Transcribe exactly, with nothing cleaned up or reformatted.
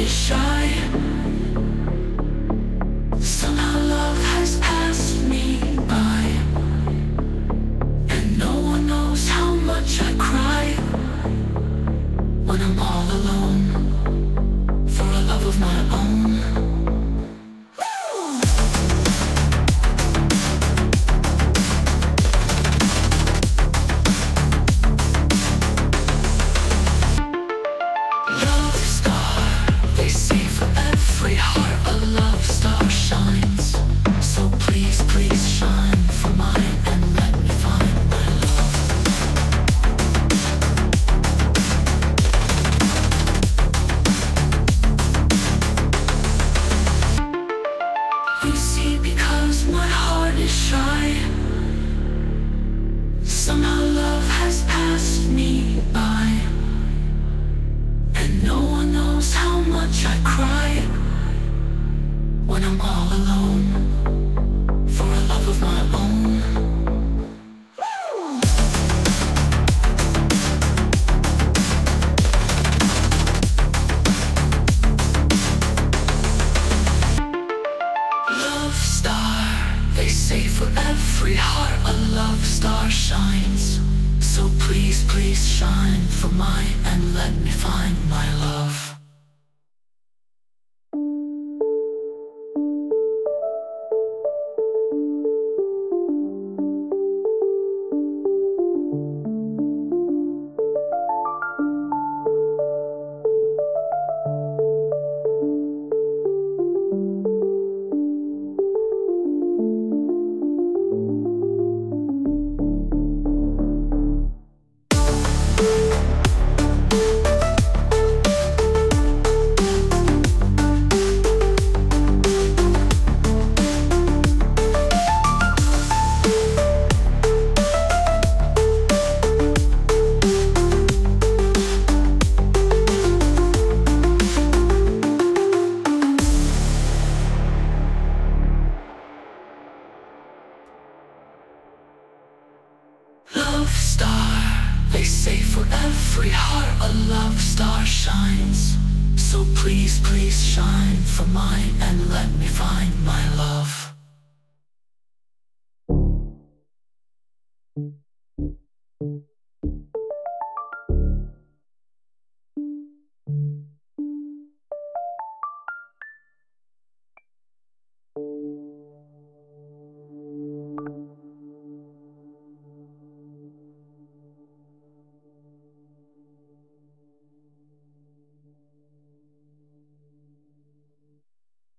is shy. Somehow love has passed me by, and no one knows how much I cry when I'm all alone for a love of my own. Every heart a love star shines. So please, please shine for mine and let me find my love. You see, because my heart is shy, somehow love has passed me by, and no one knows how much I cry when I'm all alone for a love of my own. Love star, they say for every heart a love star shines. So please, please shine for mine and let me find my love. Love star, they say for every heart a love star shines. So please, please shine for mine and let me find my love.